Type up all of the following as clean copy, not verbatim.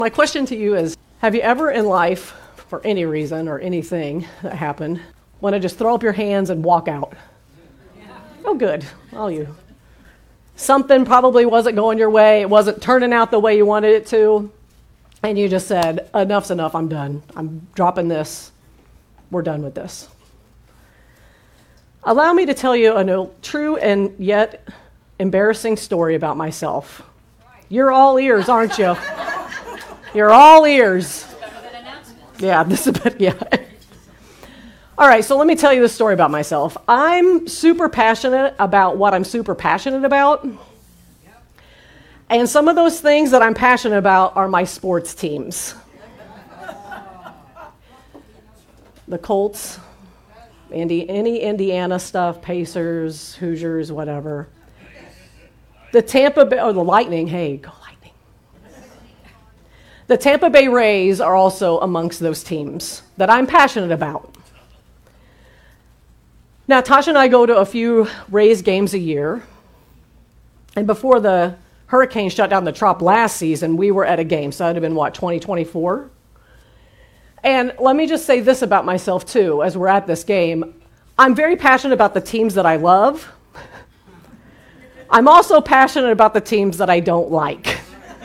My question to you is, have you ever in life, for any reason or anything that happened, want to just throw up your hands and walk out? Oh, good. All you. Something probably wasn't going your way. It wasn't turning out the way you wanted it to. And you just said, enough's enough. I'm done. I'm dropping this. We're done with this. Allow me to tell you a true and yet embarrassing story about myself. You're all ears, aren't you? You're all ears. Yeah, this is a bit, yeah. All right, so let me tell you this story about myself. I'm super passionate about what I'm super passionate about. And some of those things that I'm passionate about are my sports teams. The Colts, any Indiana stuff, Pacers, Hoosiers, whatever. The Tampa Bay, or the Lightning, hey, go Lightning. The Tampa Bay Rays are also amongst those teams that I'm passionate about. Now, Tasha and I go to a few Rays games a year. And before the hurricane shut down the Trop last season, we were at a game. So that would have been, 2024? And let me just say this about myself, too, as we're at this game. I'm very passionate about the teams that I love. I'm also passionate about the teams that I don't like.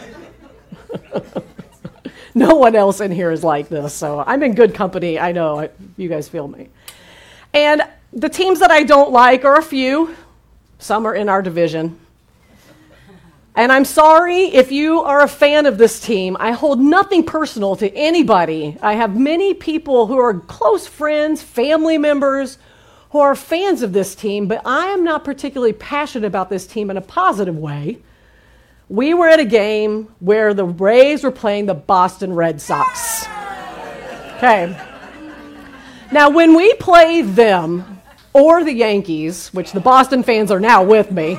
No one else in here is like this, so I'm in good company. I know, you guys feel me. And the teams that I don't like are a few. Some are in our division. And I'm sorry if you are a fan of this team. I hold nothing personal to anybody. I have many people who are close friends, family members, who are fans of this team, but I am not particularly passionate about this team in a positive way. We were at a game where the Rays were playing the Boston Red Sox. Okay. Now, when we play them or the Yankees, which the Boston fans are now with me,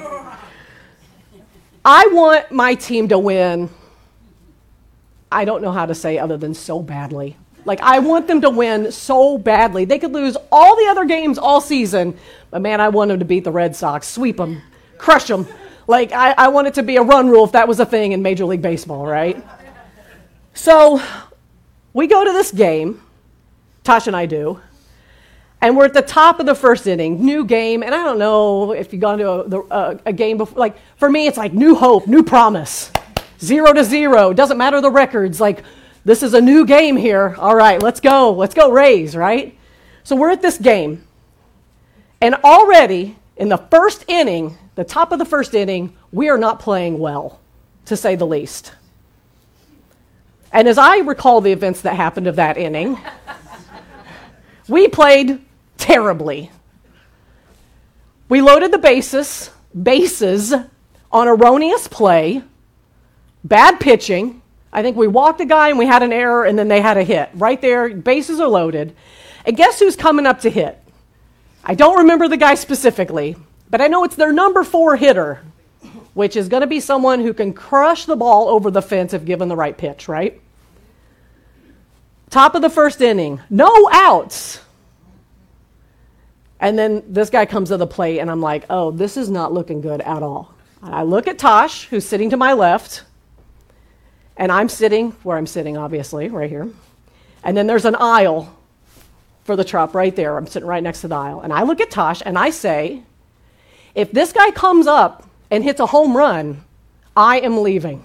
I want my team to win. I don't know how to say other than so badly. Like, I want them to win so badly. They could lose all the other games all season, but man, I want them to beat the Red Sox, sweep them, crush them. Like, I want it to be a run rule if that was a thing in Major League Baseball, right? So we go to this game, Tasha and I do, and we're at the top of the first inning, new game, and I don't know if you've gone to a game before. Like, for me, it's like new hope, new promise, 0-0. Doesn't matter the records. Like, this is a new game here. All right, let's go. Let's go Rays, right? So we're at this game, and already in the first inning, the top of the first inning, we are not playing well, to say the least. And as I recall the events that happened of that inning, we played terribly. We loaded the bases on erroneous play, bad pitching. I think we walked a guy and we had an error and then they had a hit. Right there, bases are loaded. And guess who's coming up to hit? I don't remember the guy specifically, but I know it's their number 4 hitter, which is going to be someone who can crush the ball over the fence if given the right pitch, right? Top of the first inning, no outs. And then this guy comes to the plate, and I'm like, oh, this is not looking good at all. And I look at Tosh, who's sitting to my left, and I'm sitting where I'm sitting, obviously, right here. And then there's an aisle for the Trop right there. I'm sitting right next to the aisle. And I look at Tosh, and I say, if this guy comes up and hits a home run, I am leaving.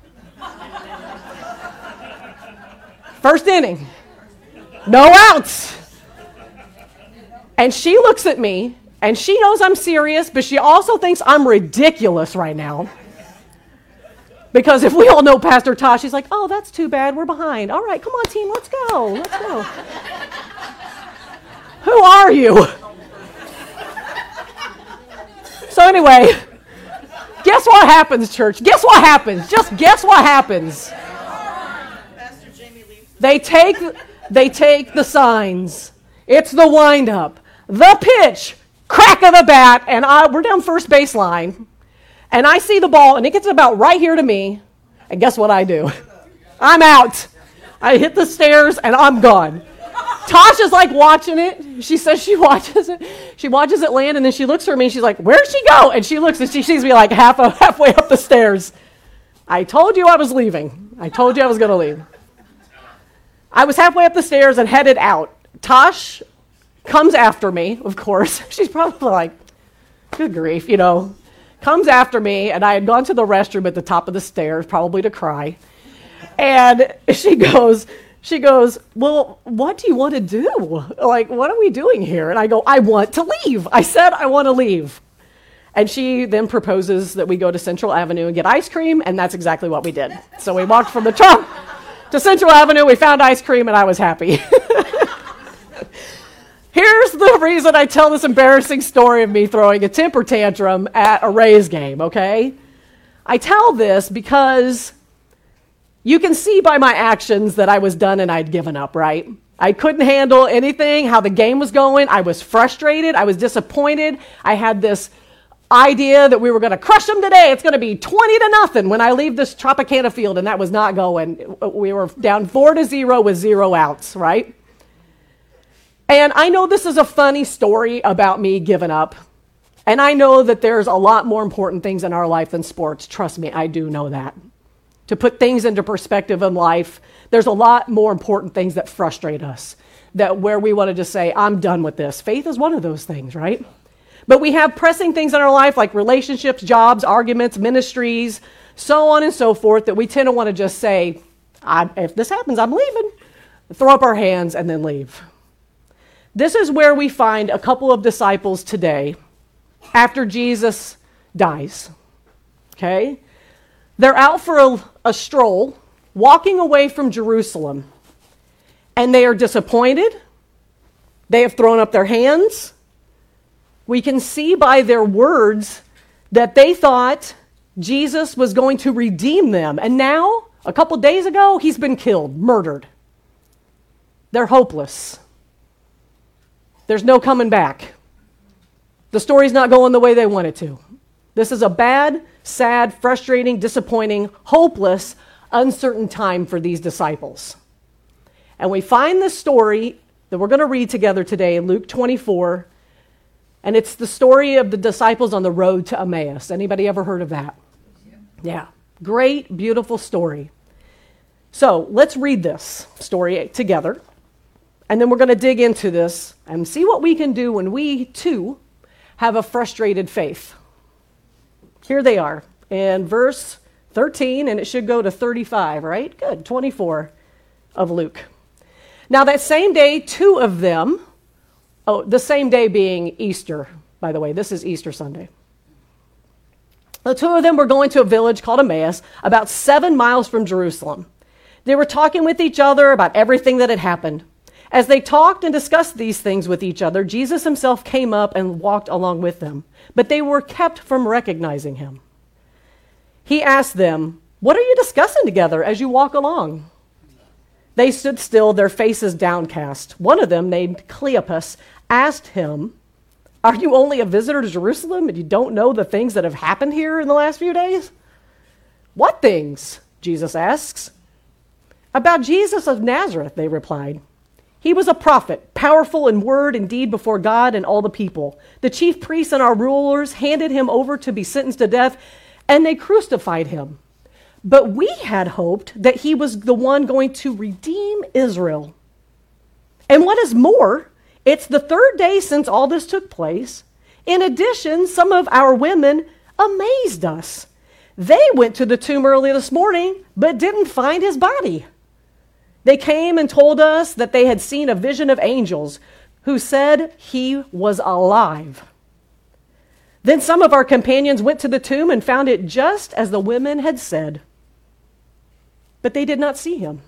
First inning, no outs. And she looks at me, and she knows I'm serious, but she also thinks I'm ridiculous right now. Because if we all know Pastor Tosh, she's like, oh, that's too bad, we're behind. All right, come on, team, let's go, let's go. Who are you? So anyway, guess what happens, church? Guess what happens? Just guess what happens. They take the signs. It's the windup, the pitch, crack of the bat, and we're down first baseline. And I see the ball, and it gets about right here to me. And guess what I do? I'm out. I hit the stairs, and I'm gone. Tasha's like watching it. She says she watches it. She watches it land, and then she looks for me, and she's like, where'd she go? And she looks, and she sees me like halfway up the stairs. I told you I was leaving. I told you I was going to leave. I was halfway up the stairs and headed out. Tosh comes after me, of course. She's probably like, good grief, comes after me, and I had gone to the restroom at the top of the stairs, probably to cry. And she goes, well, what do you want to do? Like, what are we doing here? And I go, I want to leave. I said I want to leave. And she then proposes that we go to Central Avenue and get ice cream, and that's exactly what we did. So we walked from the trunk to Central Avenue, we found ice cream, and I was happy. Here's the reason I tell this embarrassing story of me throwing a temper tantrum at a Rays game, okay? I tell this because you can see by my actions that I was done and I'd given up, right? I couldn't handle anything, how the game was going. I was frustrated. I was disappointed. I had this idea that we were going to crush them today. It's going to be 20-0 when I leave this Tropicana field, and that was not going. We were down 4-0 with 0 outs, right? And I know this is a funny story about me giving up. And I know that there's a lot more important things in our life than sports. Trust me, I do know that. To put things into perspective in life, there's a lot more important things that frustrate us, that where we want to just say, I'm done with this. Faith is one of those things, right? But we have pressing things in our life like relationships, jobs, arguments, ministries, so on and so forth, that we tend to want to just say, if this happens, I'm leaving. Throw up our hands and then leave. This is where we find a couple of disciples today after Jesus dies. Okay? They're out for a stroll, walking away from Jerusalem, and they are disappointed. They have thrown up their hands. We can see by their words that they thought Jesus was going to redeem them. And now, a couple days ago, he's been killed, murdered. They're hopeless. There's no coming back. The story's not going the way they want it to. This is a bad, sad, frustrating, disappointing, hopeless, uncertain time for these disciples. And we find this story that we're going to read together today in Luke 24. And it's the story of the disciples on the road to Emmaus. Anybody ever heard of that? Yeah. Great, beautiful story. So let's read this story together. And then we're going to dig into this and see what we can do when we, too, have a frustrated faith. Here they are in verse 13, and it should go to 35, right? Good, 24 of Luke. Now that same day, two of them, the same day being Easter, by the way, this is Easter Sunday. The two of them were going to a village called Emmaus, about 7 miles from Jerusalem. They were talking with each other about everything that had happened. As they talked and discussed these things with each other, Jesus himself came up and walked along with them, but they were kept from recognizing him. He asked them, "What are you discussing together as you walk along?" They stood still, their faces downcast. One of them, named Cleopas, asked him, "Are you only a visitor to Jerusalem and you don't know the things that have happened here in the last few days?" "What things?" Jesus asks. "About Jesus of Nazareth," they replied. "He was a prophet, powerful in word and deed before God and all the people. The chief priests and our rulers handed him over to be sentenced to death, and they crucified him. But we had hoped that he was the one going to redeem Israel. And what is more, it's the third day since all this took place. In addition, some of our women amazed us. They went to the tomb early this morning, but didn't find his body. They came and told us that they had seen a vision of angels who said he was alive. Then some of our companions went to the tomb and found it just as the women had said, but they did not see him."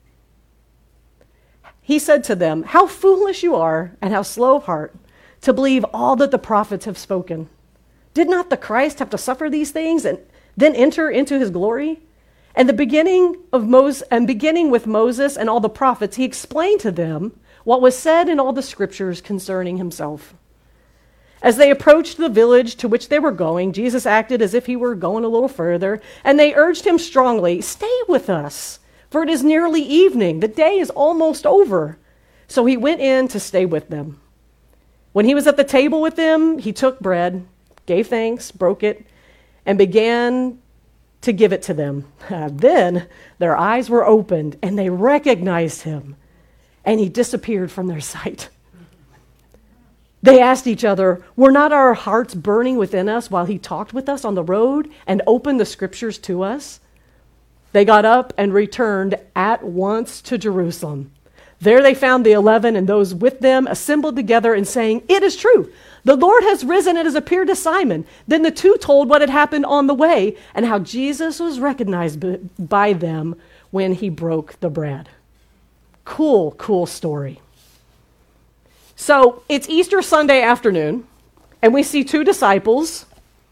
He said to them, "How foolish you are and how slow of heart to believe all that the prophets have spoken. Did not the Christ have to suffer these things and then enter into his glory?" And beginning with Moses and all the prophets, he explained to them what was said in all the scriptures concerning himself. As they approached the village to which they were going, Jesus acted as if he were going a little further, and they urged him strongly, "Stay with us, for it is nearly evening. The day is almost over." So he went in to stay with them. When he was at the table with them, he took bread, gave thanks, broke it, and began to give it to them. Then their eyes were opened and they recognized him, and he disappeared from their sight. They asked each other, "Were not our hearts burning within us while he talked with us on the road and opened the scriptures to us?" They got up and returned at once to Jerusalem. There they found the 11 and those with them assembled together and saying, "It is true. The Lord has risen and has appeared to Simon." Then the two told what had happened on the way and how Jesus was recognized by them when he broke the bread. Cool story. So it's Easter Sunday afternoon, and we see two disciples,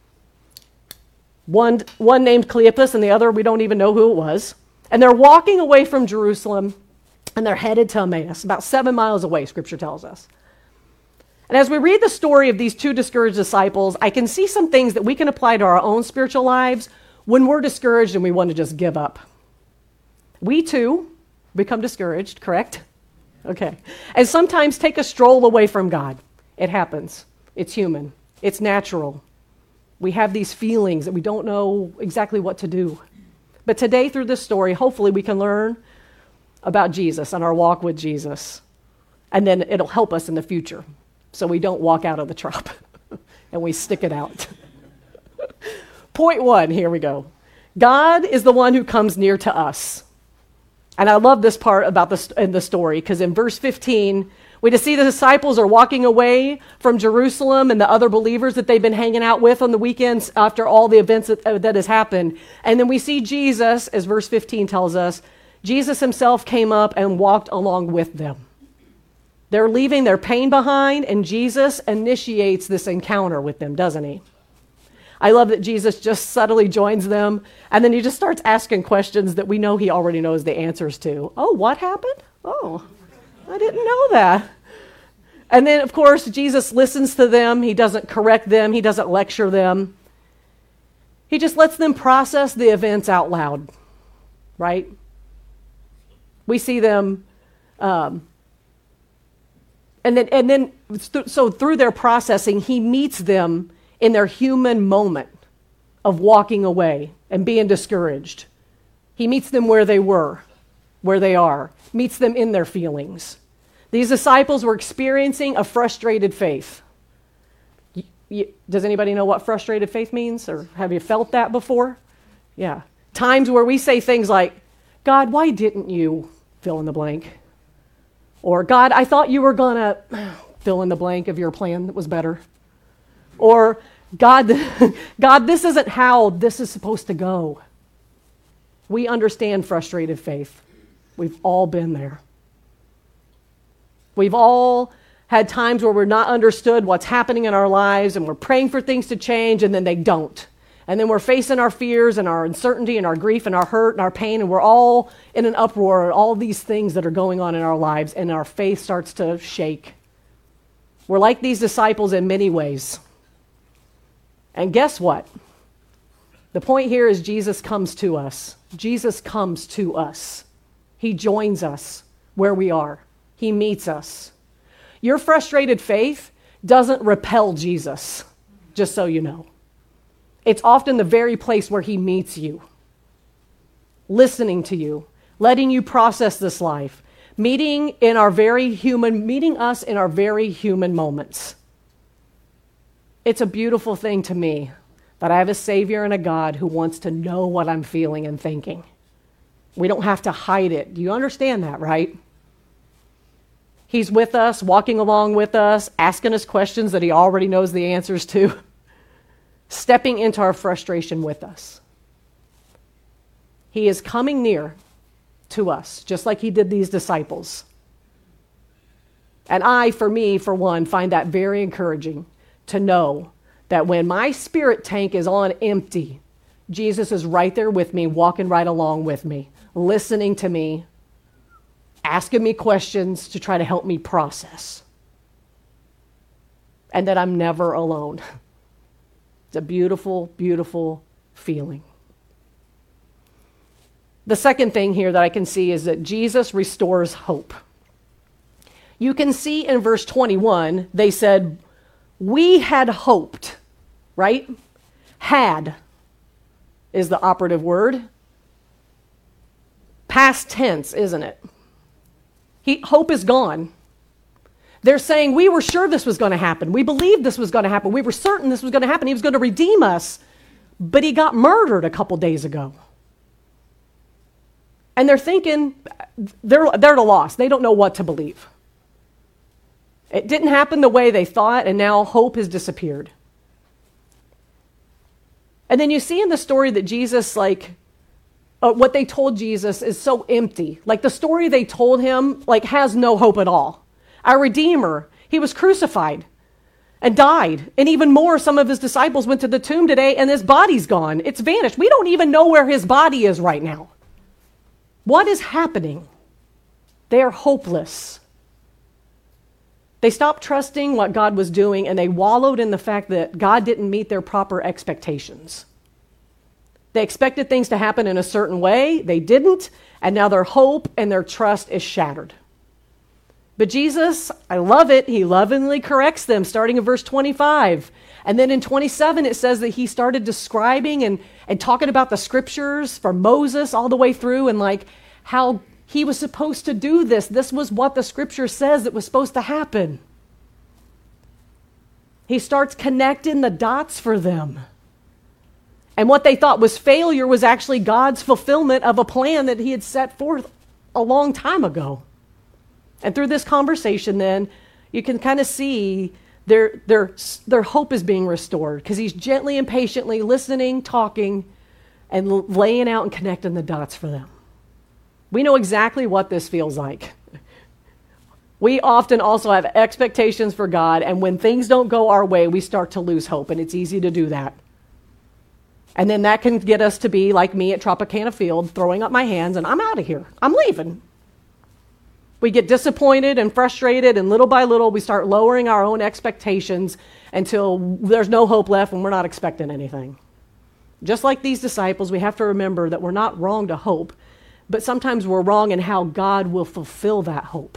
one named Cleopas and the other we don't even know who it was, and they're walking away from Jerusalem, and they're headed to Emmaus, about 7 miles away, Scripture tells us. And as we read the story of these two discouraged disciples, I can see some things that we can apply to our own spiritual lives when we're discouraged and we want to just give up. We too become discouraged, correct? Okay. And sometimes take a stroll away from God. It happens. It's human. It's natural. We have these feelings that we don't know exactly what to do. But today, through this story, hopefully we can learn about Jesus and our walk with Jesus. And then it'll help us in the future so we don't walk out of the trap and we stick it out. Point 1, here we go. God is the one who comes near to us. And I love this part about in the story, because in verse 15, we just see the disciples are walking away from Jerusalem and the other believers that they've been hanging out with on the weekends after all the events that has happened. And then we see Jesus, as verse 15 tells us, Jesus himself came up and walked along with them. They're leaving their pain behind, and Jesus initiates this encounter with them, doesn't he? I love that Jesus just subtly joins them, and then he just starts asking questions that we know he already knows the answers to. Oh, what happened? Oh, I didn't know that. And then, of course, Jesus listens to them. He doesn't correct them. He doesn't lecture them. He just lets them process the events out loud, right? We see them, so through their processing, he meets them in their human moment of walking away and being discouraged. He meets them where they were, where they are, meets them in their feelings. These disciples were experiencing a frustrated faith. Does anybody know what frustrated faith means? Or have you felt that before? Yeah. Times where we say things like, "God, why didn't you fill in the blank?" Or, "God, I thought you were going to fill in the blank of your plan that was better." Or, God, this isn't how this is supposed to go. We understand frustrated faith. We've all been there. We've all had times where we're not understood what's happening in our lives, and we're praying for things to change, and then they don't. And then we're facing our fears and our uncertainty and our grief and our hurt and our pain, and we're all in an uproar, all these things that are going on in our lives, and our faith starts to shake. We're like these disciples in many ways. And guess what? The point here is Jesus comes to us. Jesus comes to us. He joins us where we are. He meets us. Your frustrated faith doesn't repel Jesus, just so you know. It's often the very place where he meets you, listening to you, letting you process this life, meeting us in our very human moments. It's a beautiful thing to me that I have a Savior and a God who wants to know what I'm feeling and thinking. We don't have to hide it. Do you understand that, right? He's with us, walking along with us, asking us questions that he already knows the answers to, stepping into our frustration with us. He is coming near to us, just like he did these disciples. And I, for one, find that very encouraging to know that when my spirit tank is on empty, Jesus is right there with me, walking right along with me, listening to me, asking me questions to try to help me process. And that I'm never alone. It's a beautiful, beautiful feeling. The second thing here that I can see is that Jesus restores hope. You can see in verse 21, they said, "We had hoped," right? Had. is the operative word. Past tense, isn't it? Hope is gone. They're saying, we were sure this was going to happen. We believed this was going to happen. We were certain this was going to happen. He was going to redeem us. But he got murdered a couple days ago. And they're thinking, they're at a loss. They don't know what to believe. It didn't happen the way they thought, and now hope has disappeared. And then you see in the story that Jesus, what they told Jesus is so empty. Like the story they told him, has no hope at all. Our Redeemer, he was crucified and died. And even more, some of his disciples went to the tomb today and his body's gone. It's vanished. We don't even know where his body is right now. What is happening? They are hopeless. They stopped trusting what God was doing, and they wallowed in the fact that God didn't meet their proper expectations. They expected things to happen in a certain way. They didn't, and now their hope and their trust is shattered. But Jesus, I love it, he lovingly corrects them, starting in verse 25. And then in 27, it says that he started describing and talking about the scriptures from Moses all the way through, and how he was supposed to do this. This was what the scripture says that was supposed to happen. He starts connecting the dots for them. And what they thought was failure was actually God's fulfillment of a plan that he had set forth a long time ago. And through this conversation then, you can kind of see their hope is being restored because he's gently and patiently listening, talking, and laying out and connecting the dots for them. We know exactly what this feels like. We often also have expectations for God, and when things don't go our way, we start to lose hope, and it's easy to do that. And then that can get us to be like me at Tropicana Field, throwing up my hands, and I'm out of here. I'm leaving. We get disappointed and frustrated, and little by little, we start lowering our own expectations until there's no hope left and we're not expecting anything. Just like these disciples, we have to remember that we're not wrong to hope, but sometimes we're wrong in how God will fulfill that hope.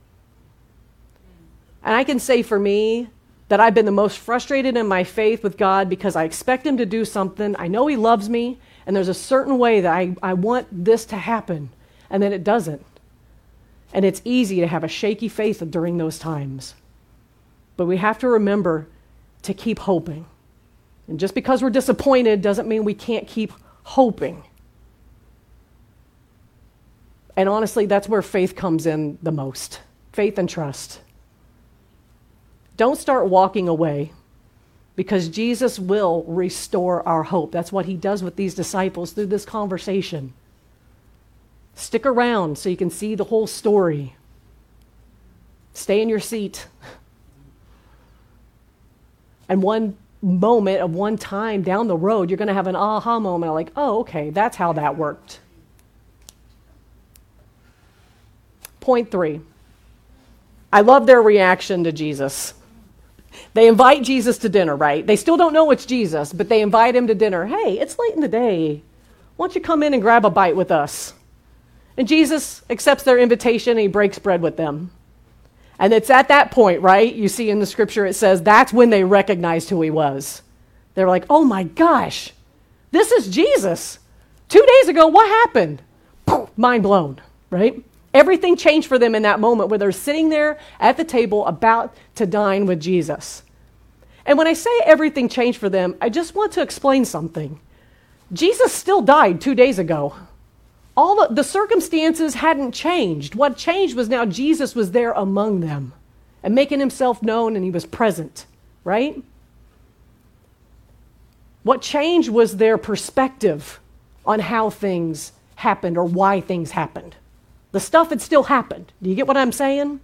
And I can say for me that I've been the most frustrated in my faith with God because I expect him to do something. I know he loves me, and there's a certain way that I want this to happen, and then it doesn't. And it's easy to have a shaky faith during those times. But we have to remember to keep hoping. And just because we're disappointed doesn't mean we can't keep hoping. And honestly, that's where faith comes in the most. Faith and trust. Don't start walking away because Jesus will restore our hope. That's what he does with these disciples through this conversation. Stick around so you can see the whole story. Stay in your seat. And one moment of one time down the road, you're going to have an aha moment like, oh, okay, that's how that worked. Point 3. I love their reaction to Jesus. They invite Jesus to dinner, right? They still don't know it's Jesus, but they invite him to dinner. Hey, it's late in the day. Why don't you come in and grab a bite with us? And Jesus accepts their invitation and he breaks bread with them. And it's at that point, right? You see in the scripture, it says that's when they recognized who he was. They're like, oh my gosh, this is Jesus. 2 days ago, what happened? Poof, mind blown, right? Everything changed for them in that moment where they're sitting there at the table about to dine with Jesus. And when I say everything changed for them, I just want to explain something. Jesus still died 2 days ago. All the circumstances hadn't changed. What changed was now Jesus was there among them and making himself known, and he was present, right? What changed was their perspective on how things happened or why things happened. The stuff had still happened. Do you get what I'm saying?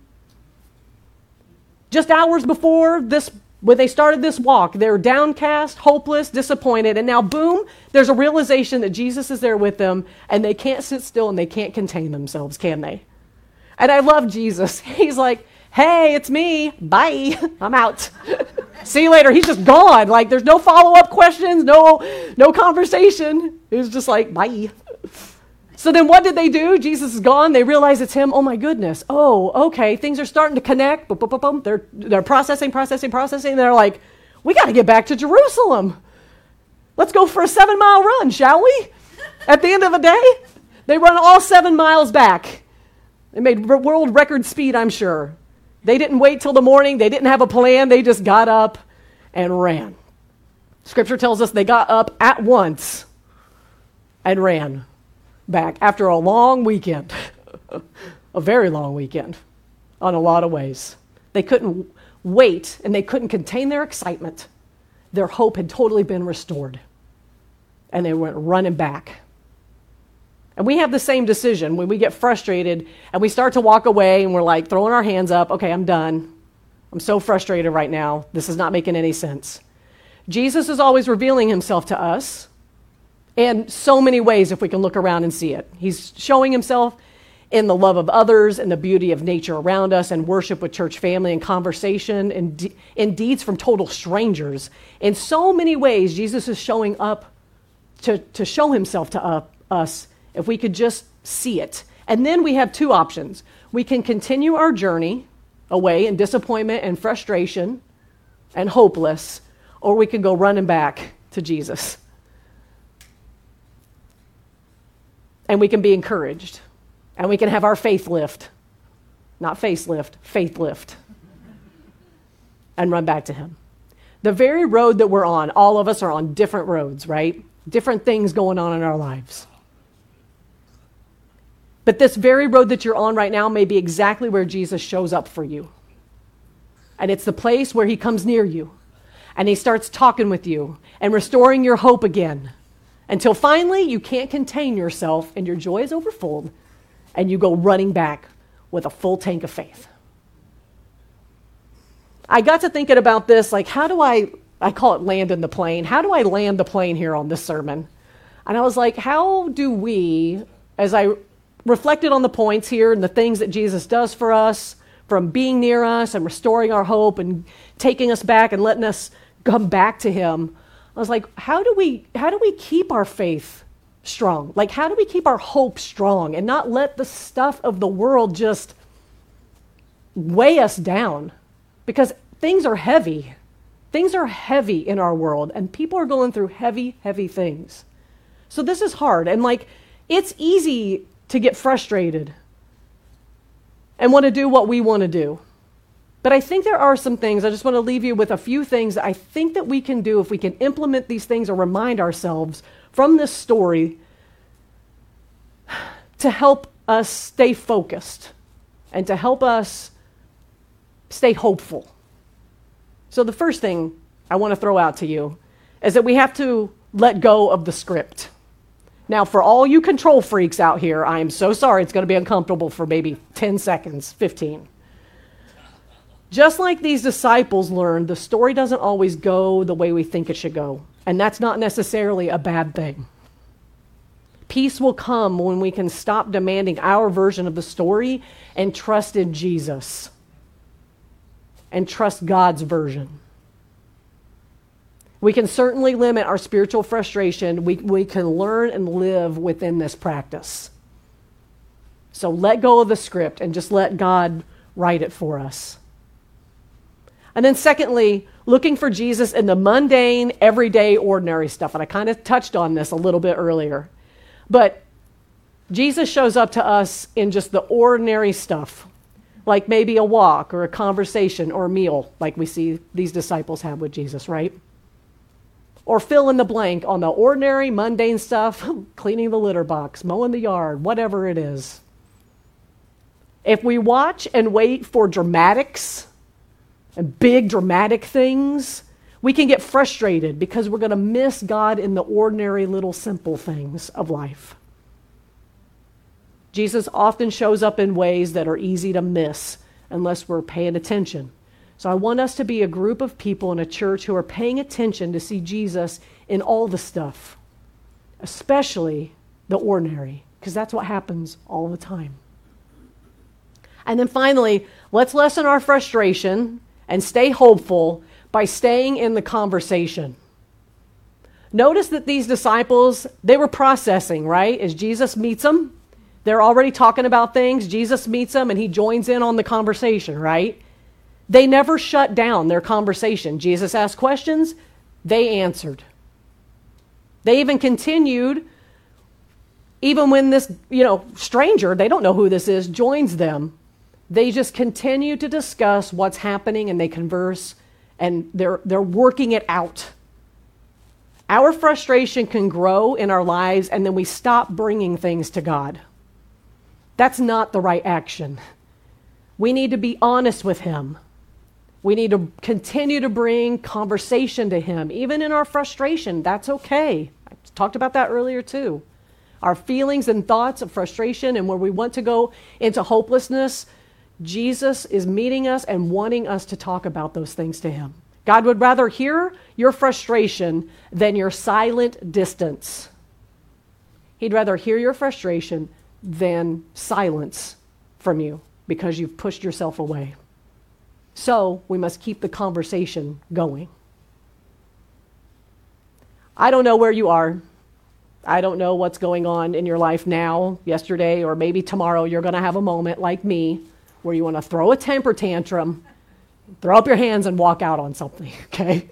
Just hours before this, when they started this walk, they were downcast, hopeless, disappointed, and now boom, there's a realization that Jesus is there with them, and they can't sit still and they can't contain themselves, can they? And I love Jesus. He's like, hey, it's me. Bye. I'm out. See you later. He's just gone. Like there's no follow-up questions, no conversation. It was just like, bye. So then what did they do? Jesus is gone. They realize it's him. Oh my goodness. Oh, okay. Things are starting to connect. Boom, boom, boom, boom. They're processing. They're like, we got to get back to Jerusalem. Let's go for a 7-mile run, shall we? At the end of the day, they run all 7 miles back. They made world record speed, I'm sure. They didn't wait till the morning. They didn't have a plan. They just got up and ran. Scripture tells us they got up at once and ran back after a long weekend, a very long weekend on a lot of ways. They couldn't wait and they couldn't contain their excitement. Their hope had totally been restored. And they went running back. And we have the same decision when we get frustrated and we start to walk away and we're like throwing our hands up. Okay, I'm done. I'm so frustrated right now. This is not making any sense. Jesus is always revealing himself to us in so many ways if we can look around and see it. He's showing himself in the love of others and the beauty of nature around us and worship with church family and conversation and in deeds from total strangers. In so many ways, Jesus is showing up to show himself to us if we could just see it. And then we have two options. We can continue our journey away in disappointment and frustration and hopeless, or we can go running back to Jesus. And we can be encouraged. And we can have our faith lift. Not facelift, faith lift. And run back to him. The very road that we're on, all of us are on different roads, right? Different things going on in our lives. But this very road that you're on right now may be exactly where Jesus shows up for you. And it's the place where he comes near you. And he starts talking with you and restoring your hope again. Until finally you can't contain yourself and your joy is overfull. And you go running back with a full tank of faith. I got to thinking about this, like how do I call it landing the plane. How do I land the plane here on this sermon? And I was like, how do we, as I reflected on the points here and the things that Jesus does for us, from being near us and restoring our hope and taking us back and letting us come back to him, I was like, how do we keep our faith strong? Like, how do we keep our hope strong and not let the stuff of the world just weigh us down? Because things are heavy. Things are heavy in our world, and people are going through heavy, heavy things. So this is hard, and like, it's easy to get frustrated and want to do what we want to do. But I think there are some things, I just want to leave you with a few things that I think that we can do if we can implement these things or remind ourselves from this story to help us stay focused and to help us stay hopeful. So the first thing I want to throw out to you is that we have to let go of the script. Now, for all you control freaks out here, I am so sorry. It's going to be uncomfortable for maybe 10 seconds, 15. Just like these disciples learned, the story doesn't always go the way we think it should go. And that's not necessarily a bad thing. Peace will come when we can stop demanding our version of the story and trust in Jesus. And trust God's version. We can certainly limit our spiritual frustration. We can learn and live within this practice. So let go of the script and just let God write it for us. And then secondly, looking for Jesus in the mundane, everyday, ordinary stuff. And I kind of touched on this a little bit earlier. But Jesus shows up to us in just the ordinary stuff. Like maybe a walk or a conversation or a meal like we see these disciples have with Jesus, right? Or fill in the blank on the ordinary, mundane stuff, cleaning the litter box, mowing the yard, whatever it is. If we watch and wait for dramatics and big dramatic things, we can get frustrated because we're going to miss God in the ordinary little simple things of life. Jesus often shows up in ways that are easy to miss unless we're paying attention. So I want us to be a group of people in a church who are paying attention to see Jesus in all the stuff, especially the ordinary, because that's what happens all the time. And then finally, let's lessen our frustration and stay hopeful by staying in the conversation. Notice that these disciples, they were processing, right? As Jesus meets them, they're already talking about things. Jesus meets them and he joins in on the conversation, right? They never shut down their conversation. Jesus asked questions, they answered. They even continued, even when this, stranger, they don't know who this is, joins them. They just continue to discuss what's happening, and they converse, and they're working it out. Our frustration can grow in our lives, and then we stop bringing things to God. That's not the right action. We need to be honest with Him. We need to continue to bring conversation to Him, even in our frustration. That's okay. I talked about that earlier too. Our feelings and thoughts of frustration and where we want to go into hopelessness, Jesus is meeting us and wanting us to talk about those things to Him. God would rather hear your frustration than your silent distance. He'd rather hear your frustration than silence from you because you've pushed yourself away. So we must keep the conversation going. I don't know where you are. I don't know what's going on in your life now, yesterday, or maybe tomorrow you're going to have a moment like me where you want to throw a temper tantrum, throw up your hands and walk out on something, okay?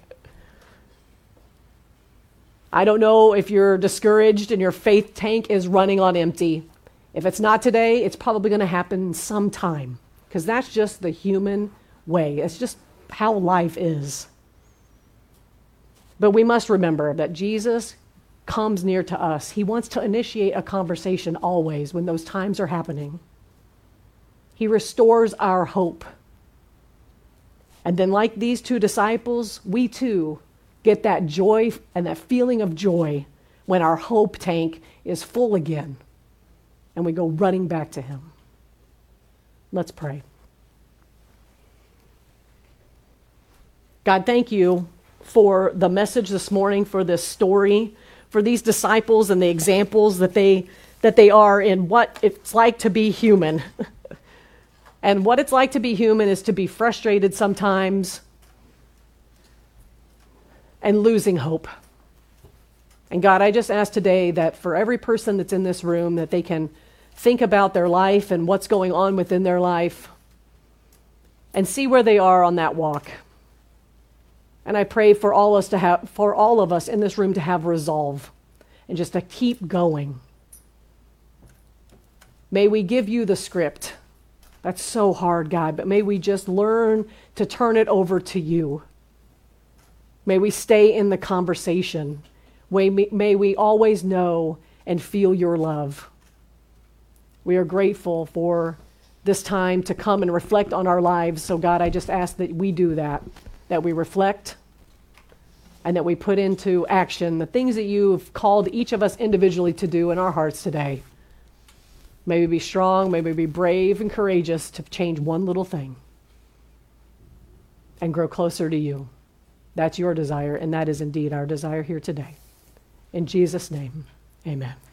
I don't know if you're discouraged and your faith tank is running on empty. If it's not today, it's probably going to happen sometime, because that's just the human way. It's just how life is. But we must remember that Jesus comes near to us. He wants to initiate a conversation always when those times are happening. He restores our hope. And then, like these two disciples, we too get that joy and that feeling of joy when our hope tank is full again and we go running back to Him. Let's pray. God, thank you for the message this morning, for this story, for these disciples and the examples that they are in what it's like to be human. And what it's like to be human is to be frustrated sometimes and losing hope. And God, I just ask today that for every person that's in this room, that they can think about their life and what's going on within their life and see where they are on that walk. And I pray for all of us in this room to have resolve and just to keep going. May we give you the script. That's so hard, God, but may we just learn to turn it over to you. May we stay in the conversation. May we always know and feel your love. We are grateful for this time to come and reflect on our lives. So God, I just ask that we do that we reflect and that we put into action the things that you've called each of us individually to do in our hearts today. May we be strong, may we be brave and courageous to change one little thing and grow closer to you. That's your desire, and that is indeed our desire here today. In Jesus' name, amen.